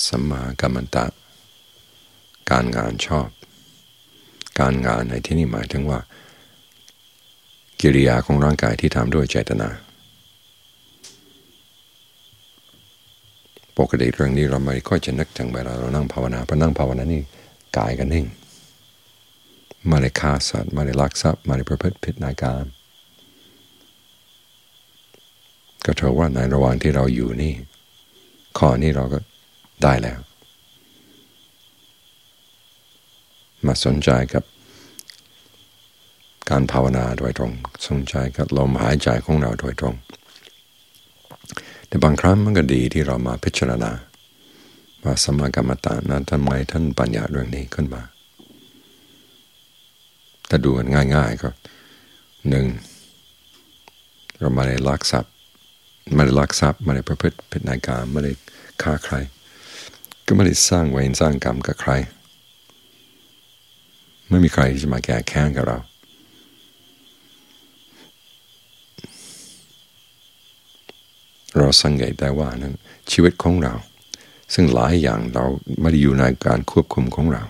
สัมมากัมมันตะการงานชอบการงานในที่นี้หมายถึงว่ากิริยาของร่างกายที่ทำด้วยเจตนาปกติเรื่องนี้เราไม่ค่อยจะนึกถึงเวลาเรานั่งภาวนาเพราะนั่งภาวนานี่กายกันนิ่งไม่ได้ฆ่าสัตว์ไม่ได้ลักทรัพย์ไม่ได้ประพฤติผิดในกามก็เท่าว่าในระหว่างที่เราอยู่นี่ข้อนี้เราก็ได้แล้วมาสนใจกับการภาวนาโดยตรงสนใจกับลมหายใจของเราโดยตรงแต่บางครั้งมันก็ดีที่เรามาพิจารณาว่าสัมมากัมมันตะนั้นทำไมท่านปัญญาเรื่องนี้ขึ้นมาถ้าดูกันง่ายๆก็หนึ่งเราไม่ได้ลักทรัพย์ไม่ได้ประพฤติผิดในกามไม่ได้ฆ่าใครก็ไม่ได้สร้างเวรสร้างกรรมกับใครไม่มีใครที่จะมาแก้แค้นกับเราสังเกตได้ว่านั้นชีวิตของเราซึ่งหลายอย่างเราไม่ได้อยู่ในการควบคุมของเรา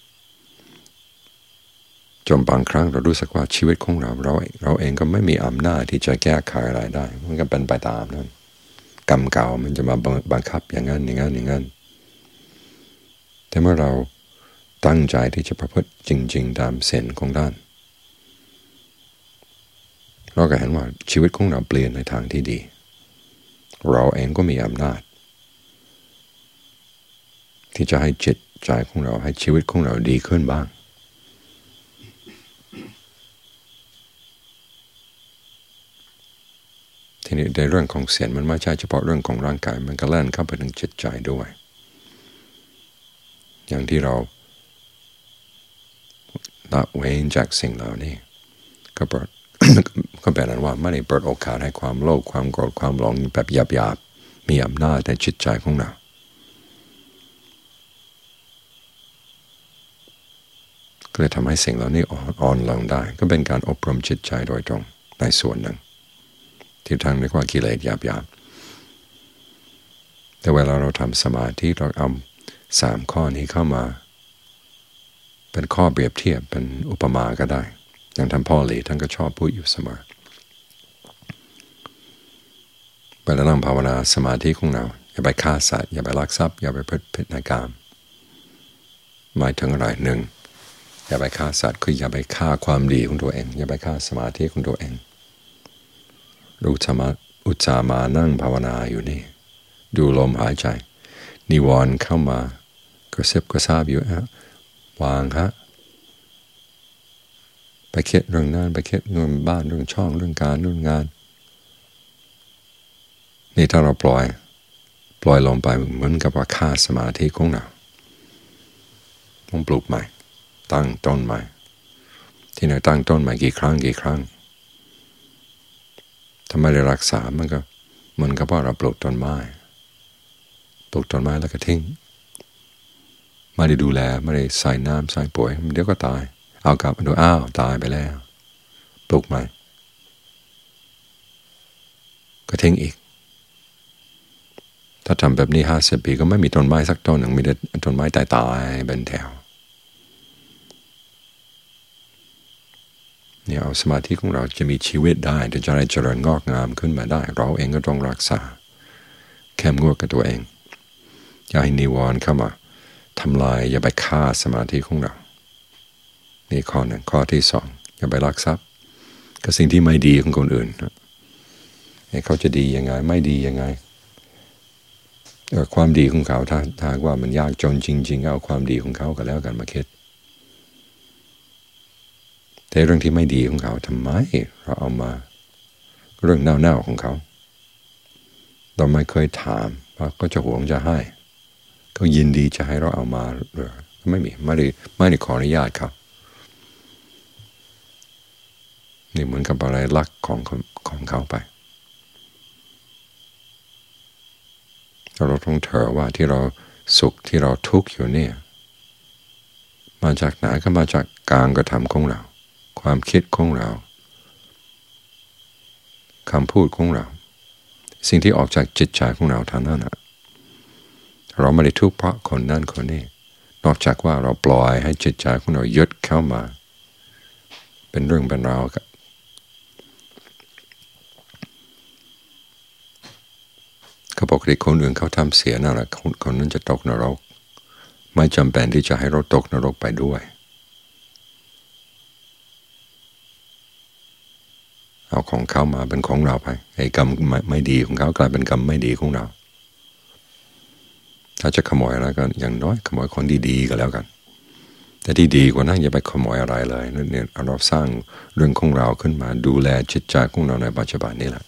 จนบางครั้งเรารู้สึกว่าชีวิตของเราเองก็ไม่มีอำนาจที่จะแก้ไขอะไรได้มันก็เป็นไปตามนั้นกรรมเก่ามันจะมาบังคับอย่างนั้นแต่เมื่อเราตั้งใจที่จะประพฤติจริงๆตามเส้นของด้านเราก็เห็นว่าชีวิตของเราเปลี่ยนในทางที่ดีเราเองก็มีอำนาจที่จะให้จิตใจของเราให้ชีวิตของเราดีขึ้นบ้างทีนี้ในเรื่องของเสียงมันไม่ใช่เฉพาะเรื่องของร่างกายมันก็แล่นเข้าไปถึงจิตใจด้วยอย่างที่เราละเว้นจากสิ่งเหล่านี้ก็แปลว่าไม่ได้เปิดโอกาสให้ความโลภความโกรธความหลงแบบหยาบๆมีอำนาจในจิตใจของเราก็เลยทำให้สิ่งเหล่านี้อ่อนลงได้ก็เป็นการอบรมจิตใจโดยตรงในส่วนหนึ่งที่ทางเรียกว่ากิเลสหยาบๆแต่เวลาเราทำสมาธิเราเอา3ข้อนี้เข้ามาเป็นข้อเปรียบเทียบเป็นอุปมาก็ได้อย่างท่านพ่อหลีท่านก็ชอบพูดอยู่เสมอเวลานั่งภาวนาสมาธิของเราอย่าไปฆ่าสัตว์อย่าไปลักทรัพย์อย่าไปประพฤติผิดในกามหมายถึงอะไรหนึ่งอย่าไปฆ่าสัตว์คืออย่าไปฆ่าความดีของตัวเองอย่าไปฆ่าสมาธิของตัวเองอุตส่าห์มานั่งภาวนาอยู่นี่ดูลมหายใจนิวรณ์เข้ามากระซิบกระซาบอยู่วางฮะไปคิดเรื่องนั้นไปคิดเรื่องบ้านเรื่องช่องเรื่องการเรื่องงานนี่ถ้าเราปล่อยลงไปเหมือนกับว่าฆ่าสมาธิของเราต้องปลูกใหม่ตั้งต้นใหม่ที่ไหนตั้งต้นใหม่กี่ครั้งถ้าไม่ได้รักษามันก็เหมือนกับว่าเราปลูกต้นไม้แล้วก็ทิ้งไม่ได้ดูแลไม่ได้ใส่น้ำใส่ปุ๋ยเดี๋ยวก็ตายเอากลับมาดูอ้าวตายไปแล้วปลูกใหม่ก็ทิ้งอีกถ้าทำแบบนี้50 ปีก็ไม่มีต้นไม้สักต้นหนึ่งมีแต่ต้นไม้ตายเป็นแถวเนี่ยเอาสมาธิของเราจะมีชีวิตได้จะได้เจริญงอกงามขึ้นมาได้เราเองก็ต้องรักษาเข้มงวดกับตัวเองอย่าให้นิวรณ์เข้ามาทำลายอย่าไปฆ่าสมาธิของเรานี่ข้อหนึ่งข้อที่สองอย่าไปลักทรัพย์กับสิ่งที่ไม่ดีของคนอื่นเขาจะดียังไงไม่ดียังไงความดีของเขาถ้าว่ามันยากจนจริงๆเอาความดีของเขาก็แล้วกันมาคิดแต่เรื่องที่ไม่ดีของเขาทำไมเราเอามาเรื่องเน่าๆของเขาเราไม่เคยถามว่าก็จะหวงจะให้ก็ยินดีจะให้เราเอามาหรือไม่ได้ขออนุญาตครับนี่เหมือนกับอะไรลักของเขาไปเราต้องเถอะว่าที่เราสุขที่เราทุกข์อยู่เนี่ยมาจากไหนก็มาจากการกระทำของเราความคิดของเราคำพูดของเราสิ่งที่ออกจากจิตใจของเราเท่านั้นเราไม่ได้ทุกข์เพราะคนนั่นคนนี้นอกจากว่าเราปล่อยให้จิตใจของเรายึดเข้ามาเป็นเรื่องเป็นราวกับเขาบอกที่คนอื่นเขาทำเสียนั่นแหละคนนั้นจะตกนรกไม่จำเป็นที่จะให้เราตกนรกไปด้วยเอาของเขามาเป็นของเราไปไอ้กรรมไม่ดีของเขากลายเป็นกรรมไม่ดีของเราถ้าจะขโมยแล้วก็อย่างน้อยขโมยคนดีๆก็แล้วกันแต่ที่ดีกว่านั้นอย่าไปขโมยอะไรเลยเนี่ยเราสร้างเรื่องของเราขึ้นมาดูแลจิตใจของเราในปัจจุบันนี้แหละ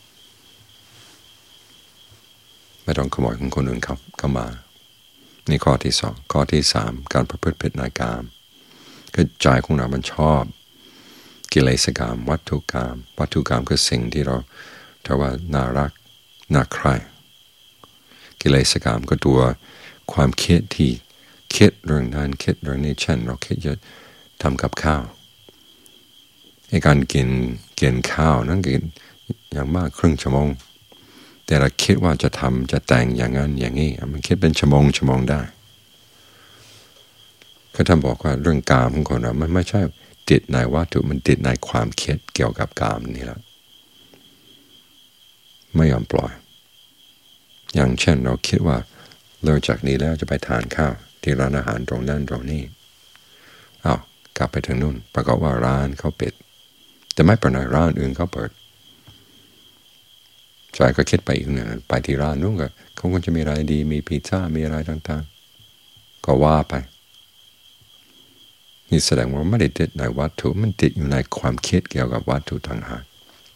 ไม่ต้องขโมยของคนอื่นเข้ามานี่ข้อที่สองข้อที่สามการประพฤติผิดในกามคือใจของเรามันชอบกิเลสกามวัตถุกามคือสิ่งที่เราถ้าว่าน่ารักน่าใคร่กิเลสกามก็ตัวความคิดที่คิดเรื่องนั้นคิดเรื่องนี้เช่นเราคิดจะทำกับข้าวในการกินข้าวนั้นกินอย่างมากครึ่งชั่วโมงแต่เราคิดว่าจะทำจะแต่งอย่างนั้นอย่างนี้มันคิดเป็นชั่วโมงได้ก็ท่านบอกว่าเรื่องกามของคนเรามันไม่ใช่ติดในวัตถุมันติดในความคิดเกี่ยวกับกามนี่แหละไม่ยอมปล่อยอย่างเช่นเราคิดว่าเลิกจากนี้แล้วจะไปทานข้าวที่ร้านอาหารตรงนั้นตรงนี้กลับไปถึงนู่นปรากฏว่าร้านเขาปิดแต่ไม่เป็นไรร้านอื่นเขาเปิดใจก็คิดไปอีกเนี่ยไปที่ร้านนู้นก็เขาคงจะมีอะไรดีมีพิซซ่ามีอะไรต่างๆก็ว่าไปนี่แสดงว่าไม่ได้ติดในวัตถุมันติดอยู่ในความคิดเกี่ยวกับวัตถุต่างหาก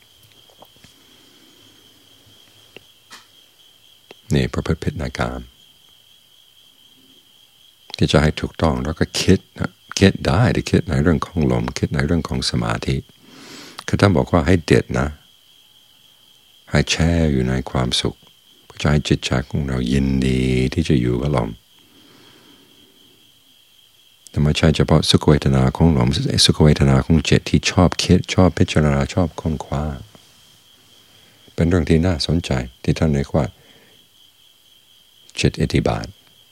นี่ประพฤติผิดในกามที่จะให้ถูกต้องแล้วก็คิดได้ที่คิดในเรื่องของลมคิดในเรื่องของสมาธิคือท่านบอกว่าให้เด็ดนะให้แช่อยู่ในความสุขเพื่อจะให้จิตใจของเรายินดีที่จะอยู่กับลมแต่ไม่ใช่เฉพาะสุขเวทนาของลมสุขเวทนาของจิตที่ชอบคิดชอบพิจารณาชอบค้นคว้าเป็นเรื่องที่น่าสนใจที่ท่านเรียกว่าจิตอิทธิบาท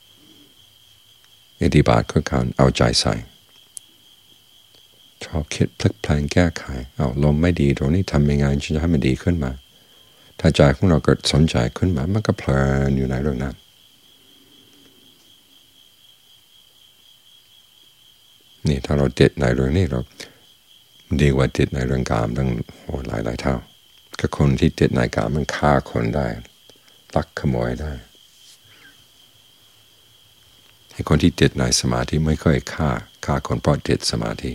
คือการเอาใจใส่ชอบคิดพลิกแปลงแก้ไขลมไม่ดีตรงนี้ทำยังไงจะให้มันดีขึ้นมาถ้าใจของเราเกิดสนใจขึ้นมามันก็เพลินอยู่ในเรื่องนั้นนี่ถ้าเราติดในเรื่องนี้เราดีกว่าติดในเรื่องกามตั้งหลายเท่าก็คนที่ติดในกามมันฆ่าคนได้ลักขโมยได้ให้คนที่ติดในสมาธิไม่ค่อยฆ่าคนเพราะติดสมาธิ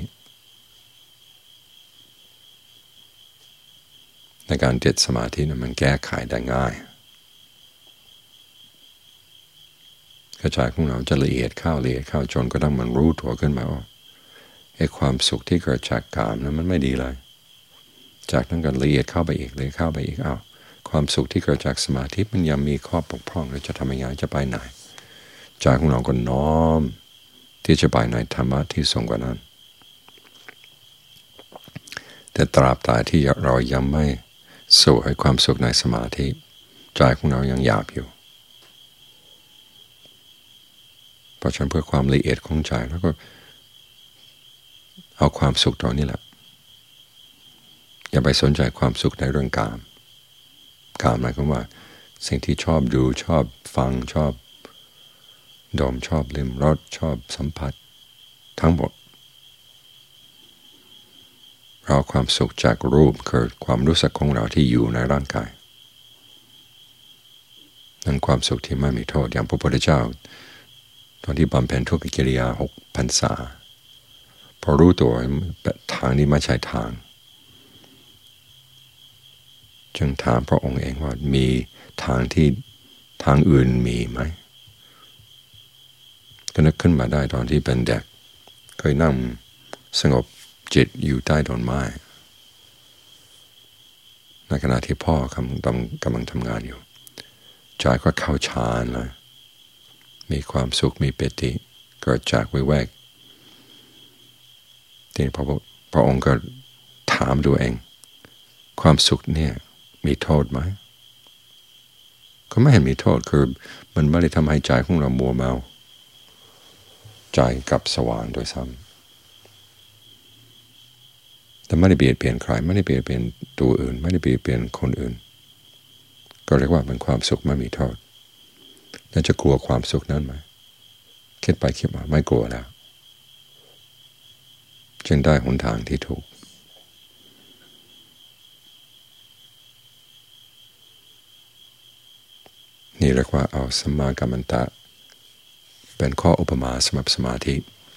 ในการติดสมาธินั้นมันแก้ไขได้ง่ายกระจายของเราจะละเอียดเข้าจนก็ต้องมันรู้ตัวขึ้นมาว่าไอ้ความสุขที่เกิดจากกามนั้นมันไม่ดีเลยจากนั้นก็ละเอียดเข้าไปอีกความสุขที่เกิดจากสมาธิมันยังมีข้อบกพร่องเราจะทำยังไงจะไปไหนใจของเราก็น้อมที่จะไปในธรรมะที่สูงกว่านั้นแต่ตราบใดที่เรายังไม่สู่ให้ความสุขในสมาธิใจของเรายังหยาบอยู่เพราะฉะนั้นเพื่อความละเอียดของใจแล้วก็เอาความสุขตรงนี้แหละอย่าไปสนใจความสุขในเรื่องกามหมายความว่าสิ่งที่ชอบดูชอบฟังชอบดมชอบลิ้มรสชอบสัมผัสทั้งหมดเราความสุขจากรูปคือความรู้สึกของเราที่อยู่ในร่างกายนั่นความสุขที่ไม่มีโทษอย่างพระพุทธเจ้าตอนที่บำเพ็ญทุกขกิริยา6 พรรษาพอรู้ตัวทางนี้ไม่ใช่ทางจึงถามพระองค์เองว่ามีทางอื่นมีไหมก็นึกขึ้นมาได้ตอนที่เป็นเด็กเคยนั่งสงบจิตอยู่ใต้ต้นไม้ในขณะที่พ่อกำลังทำงานอยู่ใจก็เข้าฌานเลยมีความสุขมีปิติเกิดจากวิเวกทีนี้พระองค์ก็ถามตัวเองความสุขเนี่ยมีโทษไหมก็ก็ไม่เห็นมีโทษคือมันไม่ได้ทำให้ใจของเรามัวเมาใจกับสว่างโดยซ้ำแต่ไม่ได้เบียดเบียนใครไม่ได้เบียดเบียนตัวอื่นไม่ได้เบียดเบียนคนอื่นก็เรียกว่าเป็นความสุขไม่มีโทษแล้วจะกลัวความสุขนั้นไหมคิดไปคิดมาไม่กลัวแล้วจึงได้หนทางที่ถูกนี่เรียกว่าเอาสัมมากัมมันตะเป็นข้ออุปมาสำหรับสมาธิ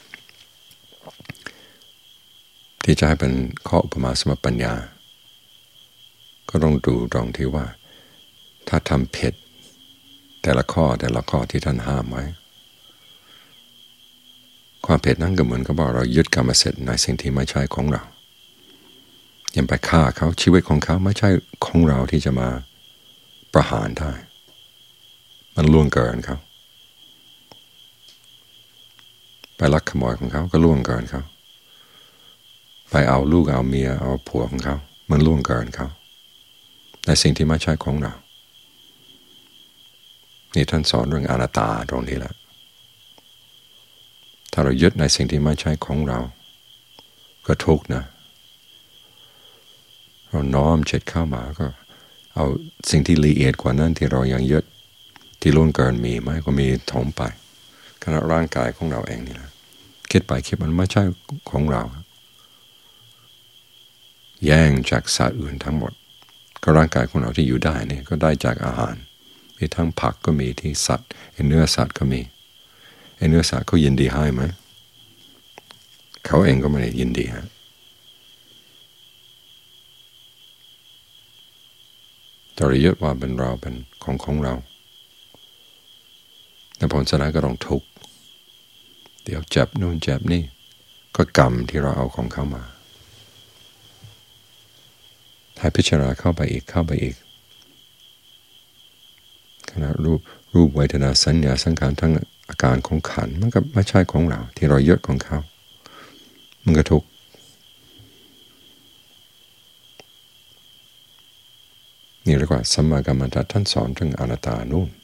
ที่จะให้เป็นข้ออุปมาสำหรับปัญญาก็ต้องดูตรงที่ว่าถ้าทำผิดแต่ละข้อที่ท่านห้ามไว้ความผิดนั้นก็เหมือนกับว่าเรายึดกรรมสิทธิ์ในสิ่งที่ไม่ใช่ของเรายังไปฆ่าเขาชีวิตของเขาไม่ใช่ของเราที่จะมาประหารได้มันล่วงเกินเขาไปลักขโมยของเขาก็ล่วงเกินเขาไปเอาลูกเอาเมียเอาผัวของเขามันล่วงเกินเขาในสิ่งที่ไม่ใช่ของเรานี่ท่านสอนเรื่องอนัตตาตรงนี้แหละถ้าเรายึดในสิ่งที่ไม่ใช่ของเราก็ทุกข์นะเราน้อมจิตเข้ามาก็เอาสิ่งที่ละเอียดกว่านั้นที่เรายังยึดที่ล่วงเกินมีไหมก็มีถมไปขณะร่างกายของเราเองนี่แหละคิดไปคิดมันไม่ใช่ของเราแย่งจากสัตว์อื่นทั้งหมดก็ร่างกายของเราที่อยู่ได้นี่ก็ได้จากอาหารมีทั้งผักก็มีที่สัตว์เนื้อสัตว์ก็มีเนื้อสัตว์เขายินดีให้ไหมเขาเองก็ไม่ได้ยินดีฮะแต่เรายึดว่าเป็นเราเป็นของเราแต่ผลสุดท้ายก็ต้องทุกข์เดี๋ยวเจ็บนู่นเจ็บนี่ก็กรรมที่เราเอาของเขามาให้พิจารณาเข้าไปอีกขณะรูปเวทนาสัญญาสังขารทั้งอาการของขันธ์มันก็ไม่ใช่ของเราที่เรายึดของเขามันก็ทุกข์นี่เรียกว่าสัมมากัมมันตะท่านสอนถึงอนัตตานู่น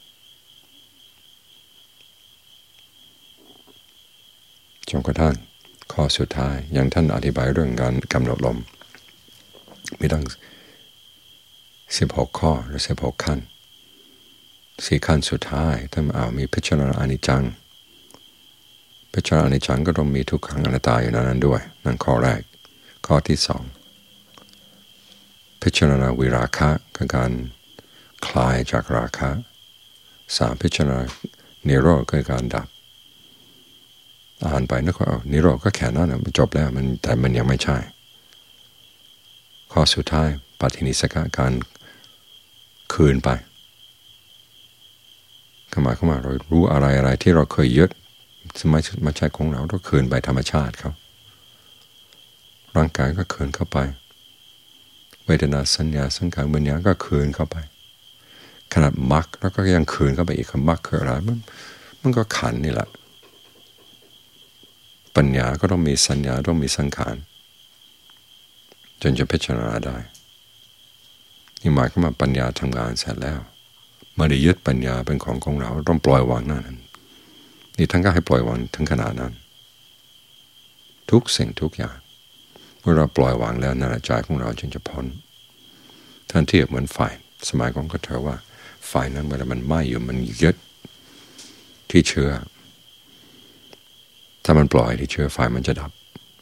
จนกระทั่งข้อสุดท้ายอย่างท่านอธิบายเรื่องการกำหนดลมมีตั้ง16 ข้อหรือ16 ขั้น4 ขั้นสุดท้ายท่านมีพิจารณาอนิจจังพิจารณาอนิจจังก็ต้องมีทุกขังอนัตตาอยู่ในนั้นด้วยนั่นข้อแรกข้อที่2พิจารณาวิราคะคือการคลายจากราคะ3พิจารณานิโรธคือการดับอ่านไปนึกว่านิโรธก็แค่นั้นมันจบแล้วแต่มันยังไม่ใช่ข้อสุดท้ายปฏินิสกะการคืนไปเข้ามาเรารู้อะไรที่เราเคยยึดไม่ใช่ของเราต้องคืนไปธรรมชาติเขาร่างกายก็คืนเข้าไปเวทนาสัญญาสังขารวิญญาณก็คืนเข้าไปขนาดมรรคแล้วก็ยังคืนเข้าไปอีกมรรคคืออะไรมันก็ขันนี่แหละปัญญาก็ต้องมีสัญญาต้องมีสังขารจนจะพิจารณาได้นี่หมายความว่าปัญญาทำงานเสร็จแล้วไม่ได้ยึดปัญญาเป็นของเราต้องปล่อยวางนั้นนี่ท่านก็ให้ปล่อยวางถึงขนาดนั้นทุกสิ่งทุกอย่างเมื่อเราปล่อยวางแล้วนั่นใจของเราจึงจะพ้นท่านเทียบเหมือนไฟสมัยก่อนก็เถอะว่าไฟนั้นเวลามันไหม้อยู่มันยึดที่เชื้อถ้ามันปล่อยที่เชื้อไฟมันจะดับ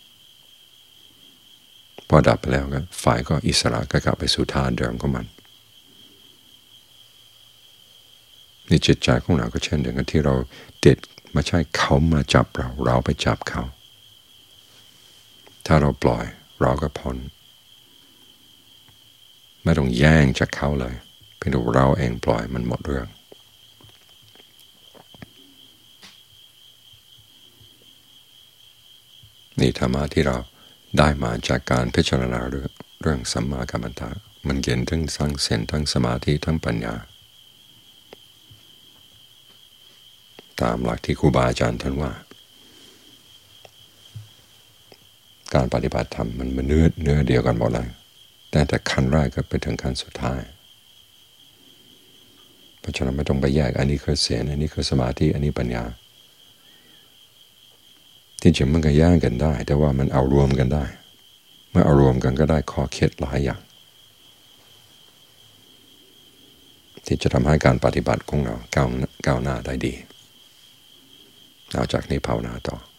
พอดับไปแล้วก็ไฟก็อิสระก็กลับไปสู่ธาตุเดิมของมันนี่จิตใจของเราก็เช่นเดียวกันที่เราติดไม่ใช่เขามาจับเราไปจับเขาถ้าเราปล่อยเราก็พ้นไม่ต้องแย่งจากเขาเลยเพียงแต่เราเองปล่อยมันหมดเรื่องนี่ธรรมะที่เราได้มาจากการพิจารณาเรื่องสัมมากัมมันตะมันเย็นทั้งสังเสนทั้งสมาธิทั้งปัญญาตามหลักที่ครูบาอาจารย์ท่านว่าการปฏิบัติธรรมมันเนื้อเดียวกันหมดเลยแต่ขั้นแรกก็ไปถึงขั้นสุดท้ายเพราะฉะนั้นไม่ต้องไปแยกอันนี้คือศีลอันนี้คือสมาธิอันนี้ปัญญาที่จริงมันก็แยกกันได้แต่ว่ามันเอารวมกันได้เมื่อเอารวมกันก็ได้ข้อคิดหลายอย่างที่จะทำให้การปฏิบัติของเราก้าวหน้าได้ดีเอาจากนี้ภาวนาต่อ